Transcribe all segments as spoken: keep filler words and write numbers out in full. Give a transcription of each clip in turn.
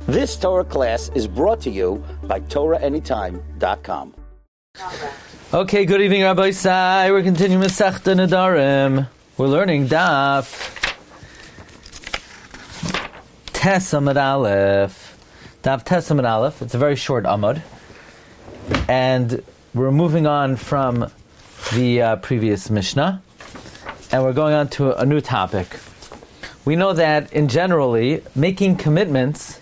This Torah class is brought to you by Torah Anytime dot com. Okay, good evening, Rabbi Sai. We're continuing with Masechta Nedarim. We're learning Daf Tes Amud Aleph. Daf Tes Amud Aleph. It's a very short Amud. And we're moving on from the uh, previous Mishnah. And we're going on to a new topic. We know that, in generally, making commitments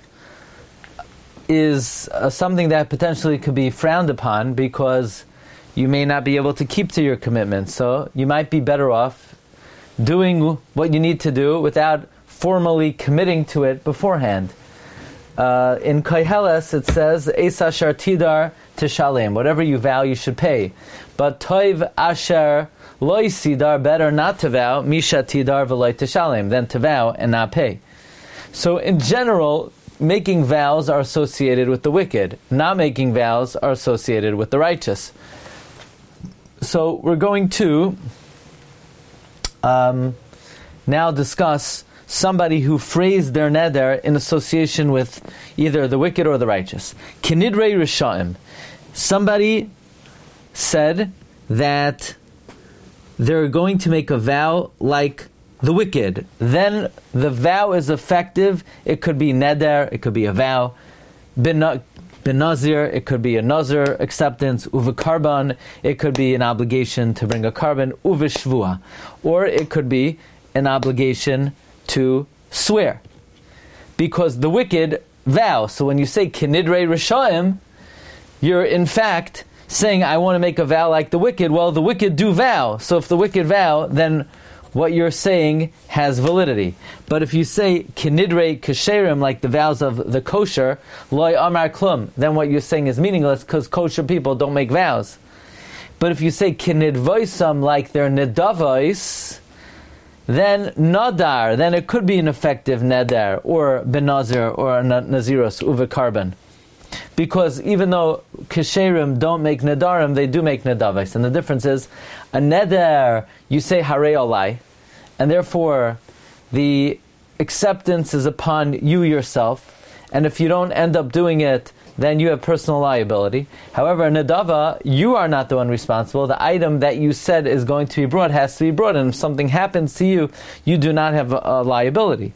is uh, something that potentially could be frowned upon because you may not be able to keep to your commitments. So you might be better off doing what you need to do without formally committing to it beforehand. Uh, in Koheles it says, Eis asher tidar tishalem, whatever you vow you should pay. But toiv asher loy sidar, better not to vow, misha tidar v'loy tishalem, than to vow and not pay. So in general, making vows are associated with the wicked. Not making vows are associated with the righteous. So we're going to um, now discuss somebody who phrased their neder in association with either the wicked or the righteous. Kinidrei Rishaim. Somebody said that they're going to make a vow like the wicked. Then the vow is effective. It could be neder, it could be a vow. Bin nazir, it could be a nazir acceptance. Uve karban, it could be an obligation to bring a carbon. Uve shvua, or it could be an obligation to swear. Because the wicked vow. So when you say kinidrei rishaim, you're in fact saying, I want to make a vow like the wicked. Well, the wicked do vow. So if the wicked vow, then what you're saying has validity. But if you say kinidrei kasherim, like the vows of the kosher, loy amar klum, then what you're saying is meaningless because kosher people don't make vows. But if you say kinidvoisam, like their nedavos, then nadar, then it could be an effective neder, or benazir, or naziros, uve carbon. Because even though kasherim don't make nedarim, they do make nedavos. And the difference is, a neder, you say harei olai, and therefore the acceptance is upon you yourself, and if you don't end up doing it, then you have personal liability. However, a nedava, you are not the one responsible. The item that you said is going to be brought has to be brought, and if something happens to you, you do not have a, a liability.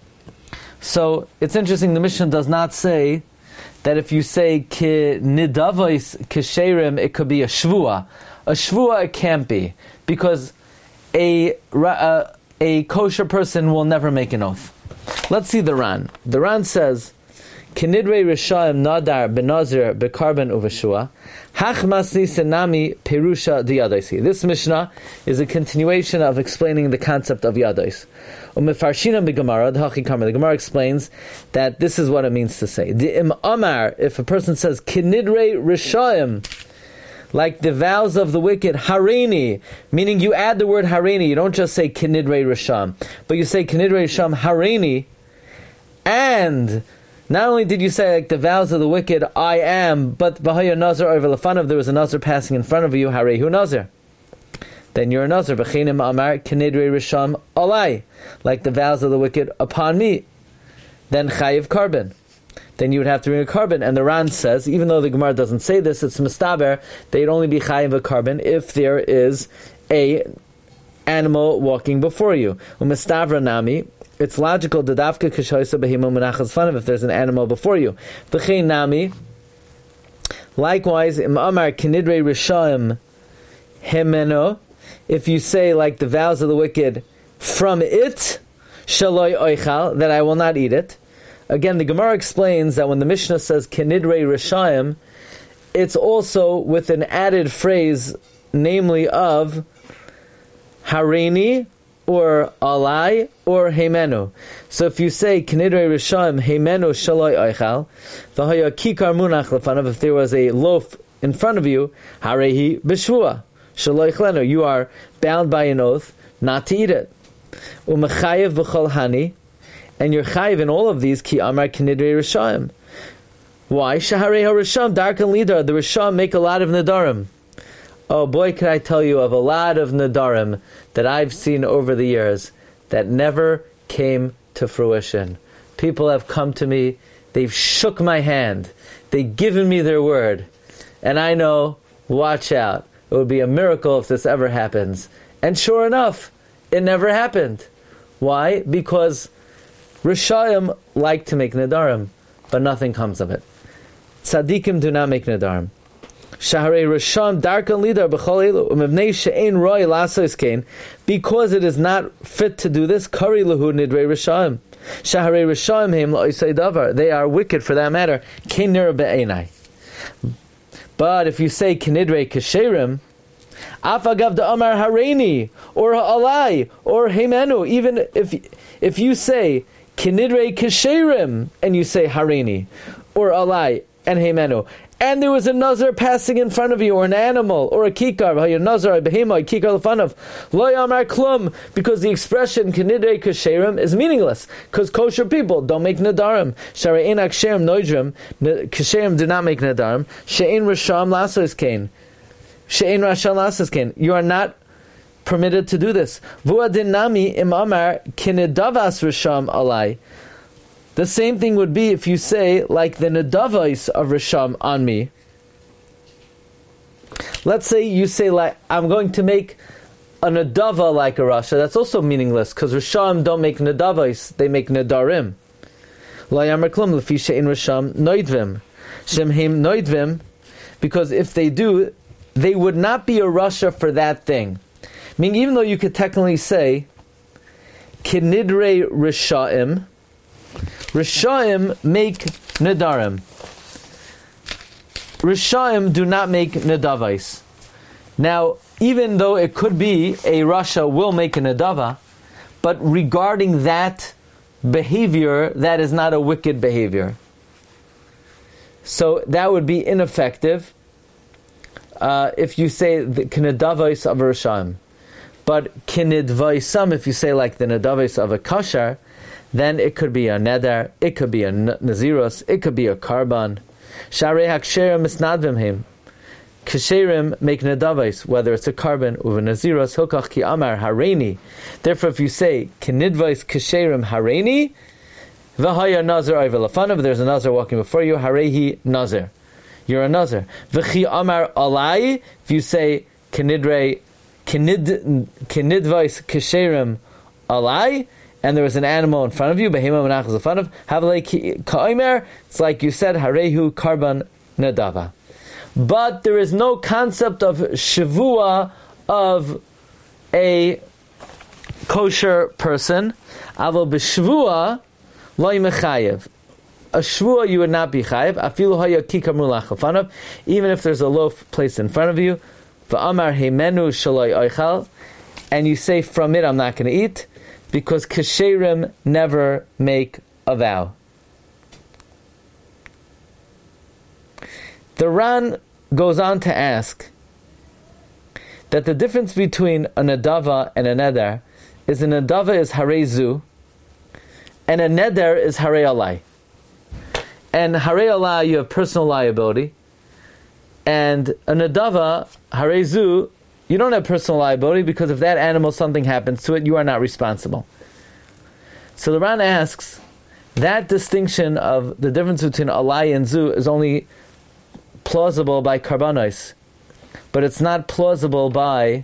So it's interesting, the Mishnah does not say that if you say ki nidavos kasherim, it could be a shvua. A shvua it can't be, because a, a a kosher person will never make an oath. Let's see the Ran. The Ran says, kinidrei rishaim nadar benazir bekarban uveshua hachmasni senami perusha diyadaisi. This Mishnah is a continuation of explaining the concept of yadais. Umefarshina begemara, the Hachikama, the Gemara explains that this is what it means to say. The im amar, if a person says kinidrei rishaim, like the vows of the wicked, harini, meaning you add the word harini, you don't just say kinidrei risham, but you say kinidrei risham harini, and not only did you say like the vows of the wicked, I am, but v'haya nazar over lefanav, there was a nazar passing in front of you, harehu nazar. Then you're a nazar. B'chinim amar kinidrei risham alai, like the vows of the wicked upon me. Then chayiv carbon. Then you would have to bring a carbon. And the Ran says, even though the Gemara doesn't say this, it's mistaber, they'd only be chayiv a carbon if there is a animal walking before you. U'mistavra nami, it's logical, dadavka kashoysa behimo menachas fanav, if there's an animal before you. V'chein nami, likewise, im amar kinidrei rishaim hemeno, if you say like the vows of the wicked, from it, shaloi oichal, that I will not eat it. Again, the Gemara explains that when the Mishnah says kinidrei rishayim, it's also with an added phrase, namely of harini, or alai, or heimenu. So if you say kinidrei rishayim heimenu shaloi oichal, v'haya kikar munach lefanav, if there was a loaf in front of you, harehi b'shvua shaloi chlenu, you are bound by an oath not to eat it. U'mechayev b'chol hani, and you're chayiv in all of these, ki amar kinidrei rishayim. Why? Shaharei ha-risham darkan lidar. The risham make a lot of nadarim. Oh boy, could I tell you of a lot of nadarim that I've seen over the years that never came to fruition. People have come to me they've shook my hand, they've given me their word, and I know, watch out, it would be a miracle if this ever happens. And sure enough, it never happened. Why? Because Rishayim like to make nedarim, but nothing comes of it. Tzaddikim do not make nedarim. Shaharei Risham darkan lidar b'chol elu umevnei she'ein roi lasos kein, because it is not fit to do this. Kari lehu nidrei Rishayim. Shaharei Rishayim heim la'isay davar. They are wicked for that matter. Kein nira be'einai. But if you say kinidrei kasherim, afagav da amar hareini or ha'alai or heimenu, even if if you say kinidrei kasherim and you say hareini or alai and heimenu, and there was a nazar passing in front of you, or an animal, or a kikar, nazar behema kikar lefanav, lo yamar klum, because the expression kinidrei kasherim is meaningless, because kosher people don't make nadarim. Shari enak kasherim noidrim, kasherim do not make nadarim. She'ein rasham lasos kain, she'ein rasham lasos kain. You are not permitted to do this. Vuadin nami im amar kinidavas rasham alai. The same thing would be if you say, like the nedavais of Risham on me. Let's say you say, like, I'm going to make a nedava like a Rasha. That's also meaningless, because Risham don't make nedavais, they make nedarim. La yamar klum lefi she'in Risham noidvim. Shemheim noidvim, because if they do, they would not be a Rasha for that thing. Meaning, even though you could technically say, kinidrei Rishaim, Rishaim make nedarim. Rishaim do not make nedavais. Now, even though it could be a Rasha will make a nedava, but regarding that behavior, that is not a wicked behavior. So that would be ineffective uh, if you say the kinedavais of a Rishaim. But kinidvaisam, if you say like the nedavais of a kashar, then it could be a neder, it could be a naziros, it could be a karban. Sharei haksherim misnadvim him. Kasherim make nedavais, whether it's a karban or a naziros, hilkach ki amar hareini. Therefore, if you say kinidvais kasherim hareini, v'haya nazir ayvelafanav, there's a nazir walking before you, harehi nazir. You're a nazir. V'chi amar alai, if you say kinidrei, kinid, kinidvais kasherim alai, and there was an animal in front of you, behema menachas in front of, havalei ka'omer, it's like you said, harehu karban nadava. But there is no concept of shavua of a kosher person. Aval b'shvua loy mechayev. A shvua you would not be chayev. Afilu haya kikar mulach lefanav, even if there's a loaf placed in front of you. V'amar heimenu shaloi oichal, and you say from it I'm not going to eat, because kasherim never make a vow. The Ran goes on to ask that the difference between a nadava and a neder is a nadava is harei zu, and a neder is harei alai. And harei alai, you have personal liability, and a nadava, harei zu, you don't have personal liability, because if that animal, something happens to it, you are not responsible. So the Ran asks, that distinction of the difference between alai and zu is only plausible by karbanos, but it's not plausible by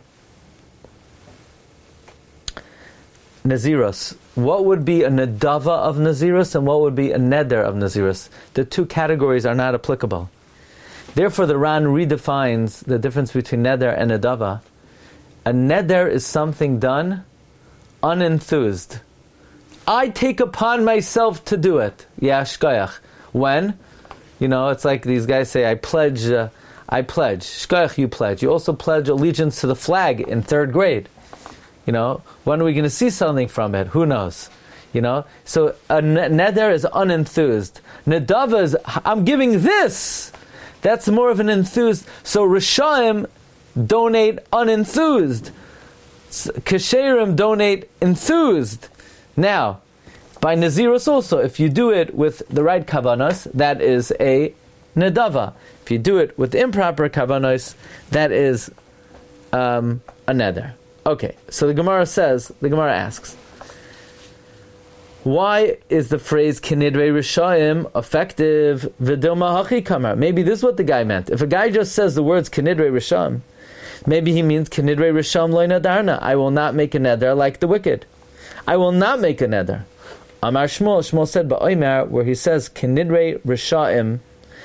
naziros. What would be a nadava of naziros and what would be a neder of naziros? The two categories are not applicable. Therefore, the Ran redefines the difference between neder and nadava. A neder is something done unenthused. I take upon myself to do it. Yeah, shkoyach. When? You know, it's like these guys say, I pledge, uh, I pledge. Shkoyach, you pledge. You also pledge allegiance to the flag in third grade. You know, when are we going to see something from it? Who knows? You know, so a neder is unenthused. Nadava is, I'm giving this. That's more of an enthused. So Rishaim donate unenthused. Kasherim donate enthused. Now, by Naziros also, if you do it with the right kavanos, that is a nedava. If you do it with the improper kavanos, that is um, a neder. Okay, so the Gemara says, the Gemara asks, Why is the phrase Kinidrei Rishayim effective? V'dilma hachi kamar. Maybe this is what the guy meant. If a guy just says the words Kinidrei Rishayim, maybe he means Kinidrei Rishayim loy nadarna. I will not make a neder like the wicked. I will not make a neder. Amar Shmuel, Shmuel said ba'omer, where he says Kinidrei Rishayim,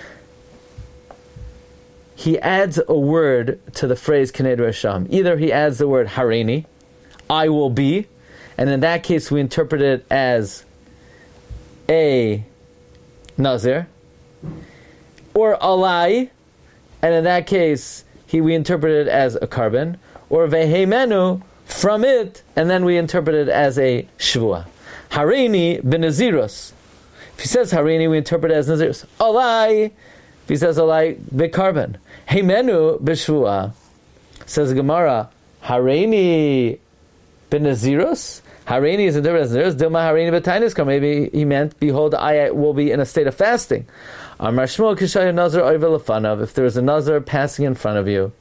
he adds a word to the phrase Kinidrei Rishayim. Either he adds the word Hareini, I will be, and in that case we interpret it as a Nazir, or Alai, and in that case he we interpret it as a carbon, or Vehemenu, from it, and then we interpret it as a Shvua. Hareini b'Nazirus. If he says Hareini, we interpret it as Nazirus. Alai, if he says Alai, b'Carbon. Heimenu b'Shvua. Says the Gemara, Hareini b'Nazirus? Hareini is interpreted as Nazirus. Dilma Hareini b'Tainis. Maybe he meant, behold, I will be in a state of fasting. Amar Shmuel k'shaya Nazir oivel lefanav. If there is a Nazir passing in front of you.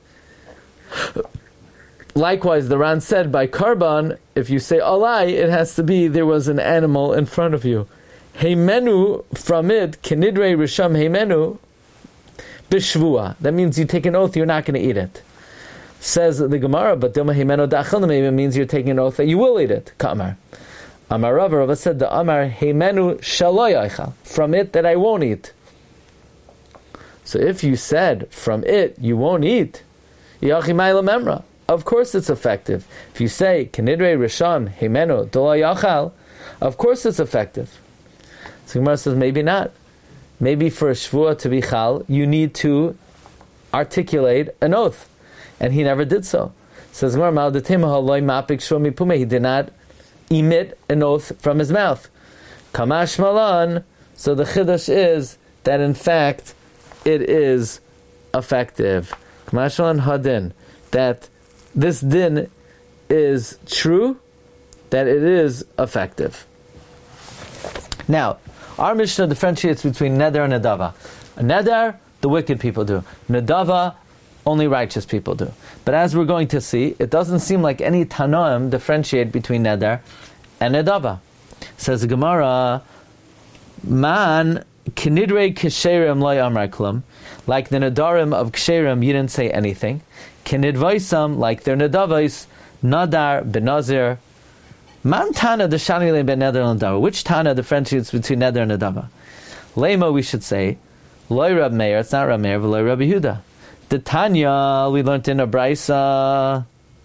Likewise, the Ran said by Karban, if you say Alai, it has to be there was an animal in front of you. Heimenu, from it, Kinidrei Risham Heimenu, Bishvua. That means you take an oath, you're not going to eat it. Says the Gemara, but Dilma Heimenu Da'achel, maybe it means you're taking an oath that you will eat it. Ka'amar. Amar Rav, Rav said, the Amar Heimenu Shaloy Aichal, from it that I won't eat. So if you said, from it you won't eat, Yachi Ma'ila Memra. Of course it's effective. If you say, Kinidrei Risham, Heimenu, Dola Yachal, of course it's effective. So Gemara says, maybe not. Maybe for a Shvua to be Chal, you need to articulate an oath. And he never did so. Says Gemara, he did not emit an oath from his mouth. Kamash Malan, so the Chiddush is that in fact, it is effective. Kamash Malan Hadin, that this din is true, that it is effective. Now, our Mishnah differentiates between neder and nedava. A neder, the wicked people do. Nedava, only righteous people do. But as we're going to see, it doesn't seem like any Tanoim differentiate between neder and nedava. Says the Gemara, man kinidrei ksherim loy amar klum, like the nedarim of ksherim, you didn't say anything. Kinidvaisam, like their nedavais, nadar benazir. Man tana the shani ben neder and nedava. Which tana differentiates between neder and nedava? Lema, we should say, loy Rab Meir. It's not Rab Meir, but loy Rabbi Yehuda. The Tanya we learned in a brisa.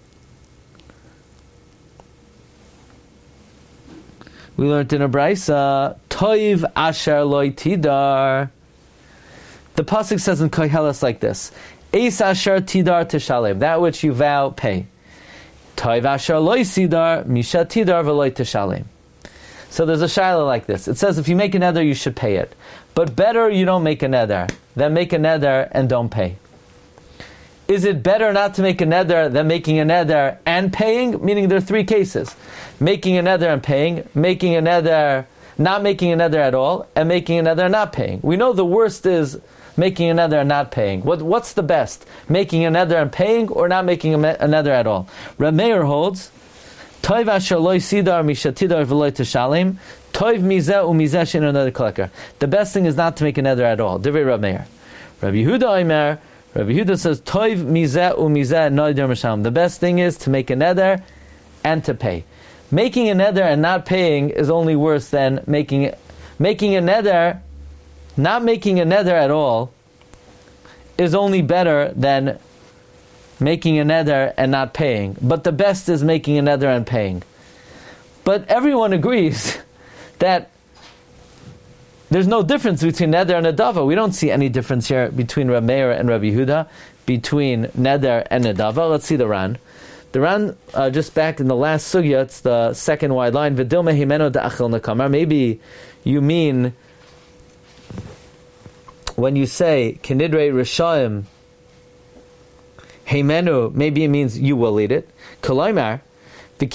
We learned in a brisa, Toiv asher loy tidar. The pasuk says in Koheles like this: Eis asher tidar teshalem, that which you vow, pay. Toiv asher loy sidar, misha tidar v'loy teshalem. So there's a shaila like this. It says if you make a neder, you should pay it. But better you don't make a neder than make a neder and don't pay. Is it better not to make a neder than making a neder and paying? Meaning there are three cases. Making a neder and paying, making a neder, not making a neder at all, and making a neder and not paying. We know the worst is making a neder and not paying. What, what's the best? Making a neder and paying, or not making a, a neder at all? Reb Meir holds, Toiv asher loy sidar mishatidar v'loy teshalim, Toiv mizeh u'mizeh she'en another collector. The best thing is not to make a neder at all. Divrei Reb Meir. Rabbi Yehuda Omer, Rabbi Yehuda says, Toiv mizeh u'mizeh noider misham. The best thing is to make a neder and to pay. Making a neder and not paying is only worse than making making a neder, not making a neder at all is only better than making a neder and not paying. But the best is making a neder and paying. But everyone agrees that there's no difference between neder and nedava. We don't see any difference here between Reb Meir and Rabbi Yehuda, between neder and nedava. Let's see the Ran. The Ran, uh, just back in the last sugya, it's the second wide line. V'dilma himeno da'achil nekamar. Maybe you mean when you say kinidrei rishaim himenu, maybe it means you will eat it. Kolaymar. I'm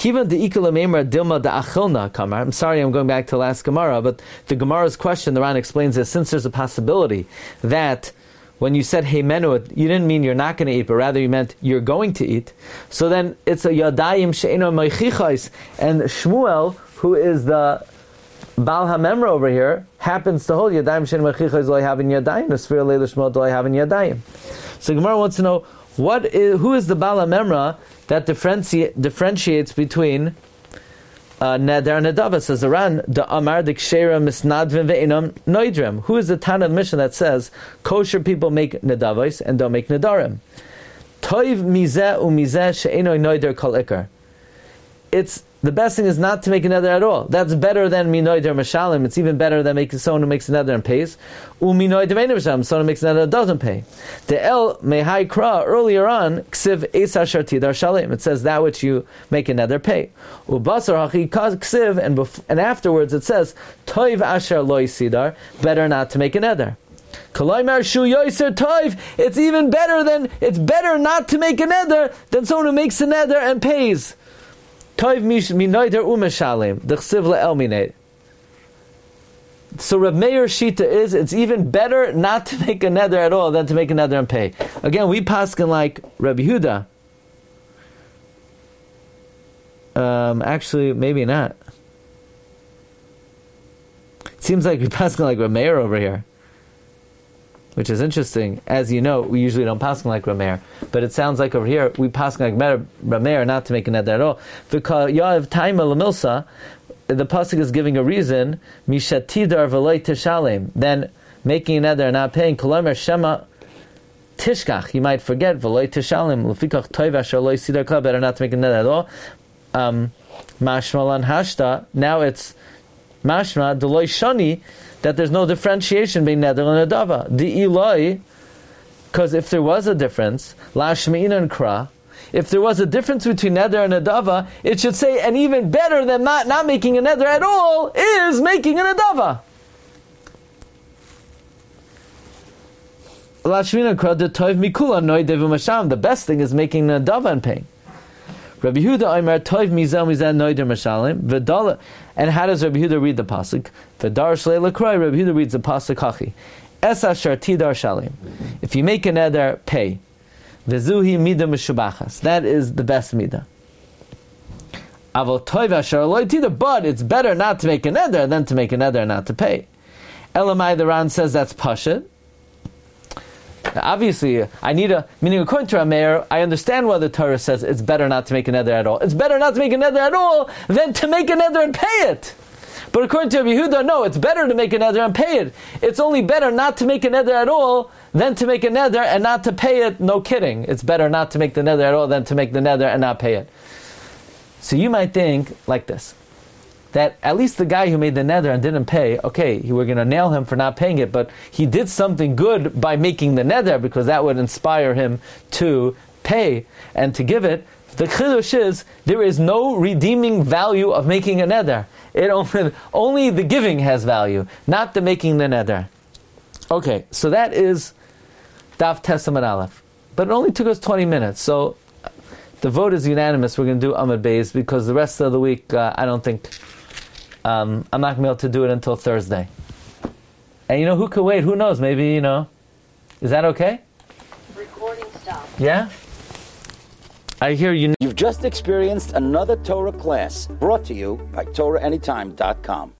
sorry, I'm going back to the last Gemara, but the Gemara's question, the Ran explains that since there's a possibility that when you said hey menu, you didn't mean you're not going to eat, but rather you meant you're going to eat. So then it's a yadayim she'eno meichichais, and Shmuel, who is the Baal HaMemra over here happens to hold Yadayim Shein Mechicha Zolai Havin Yadayim, Nesfir Leil Shmo Dolai Havin Yadayim. So Gemara wants to know what is, who is the Baal HaMemra that differenti- differentiates between uh, Neder and Nedava. Says the Ran, the Amar the Kshera Misnadvim Ve'inam Noidrem. Who is the Tana of Mishnah that says kosher people make Nedavos and don't make Nedarim? Toiv Mizeh uMizeh She'enoi Noider Kol Ikar. It's the best thing is not to make a neder at all. That's better than minoider mashalim. It's even better than making someone who makes a neder and pays. Uminoider meinu mashalim, someone who makes a neder and doesn't pay. The el mehai kra earlier on ksiv esar shartidar shalim. It says that which you make a neder pay. Ubasar hachi ksiv and bef- and afterwards it says toiv asher loy sidar, better not to make a neder. Kalaymar shu yoiser toiv. It's even better than it's better not to make a neder than someone who makes a neder and pays. Toiv minoider umeshalim dechsiv le'el minay. So Reb Meir's shita is it's even better not to make a neder at all than to make a neder and pay. Again, we paskin like Rabbi Yehuda. Um, actually, maybe not. It seems like we paskin like Reb Meir over here, which is interesting. As you know, we usually don't paskin like Rameir, but it sounds like over here we paskin like Rameir not to make a neder at all. Because Yav Taima Lamilsa, the pasuk is giving a reason mishatidar v'loy tishalem. Then making a neder and not paying kolamer shema tishkach. You might forget v'loy tishalem lefikach toiv asher loy sidar kla. Better not to make a neder at all. Um, Mashmalan hashta. Now it's mashma deloy shani. That there's no differentiation between neder and nedava. The iloi, because if there was a difference, lashmeina and kra, if there was a difference between neder and nedava, it should say, and even better than not, not making a neder at all, is making a nedava. Lashmeina and kra, the toiv mikula noi devu masham. The best thing is making a nedava and paying. Rabbi Yehuda Omer toiv mizah mizah noider mashalim v'dala. And how does Rabbi Yehuda read the pasuk? V'dar shlei l'kroi. Rabbi Yehuda reads the pasuk hachi. Es asher tidar shalim. If you make a neder, pay. V'zuhi midah meshubachas. That is the best midah. Avol toiv asher loy tidar. But it's better not to make a neder than to make a neder and not to pay. Elamai the Ran says that's pashut. Obviously, I need a, meaning according to Rameir, I understand why the Torah says it's better not to make a neder at all. It's better not to make a neder at all than to make a neder and pay it. But according to Rabbi Yehuda, no, it's better to make a neder and pay it. It's only better not to make a neder at all than to make a neder and not to pay it. No kidding. It's better not to make the neder at all than to make the neder and not pay it. So you might think like this, that at least the guy who made the neder and didn't pay, okay, we're going to nail him for not paying it, but he did something good by making the neder because that would inspire him to pay and to give it. The chidush is there is no redeeming value of making a neder. It only, only the giving has value, not the making the neder. Okay, so that is Daf Testament Aleph. But it only took us twenty minutes, so the vote is unanimous. We're going to do Amud Beis because the rest of the week, uh, I don't think... Um, I'm not going to be able to do it until Thursday. And you know, who could wait? Who knows? Maybe, you know. Is that okay? Recording stop. Yeah? I hear you. You've just experienced another Torah class brought to you by Torah Anytime dot com.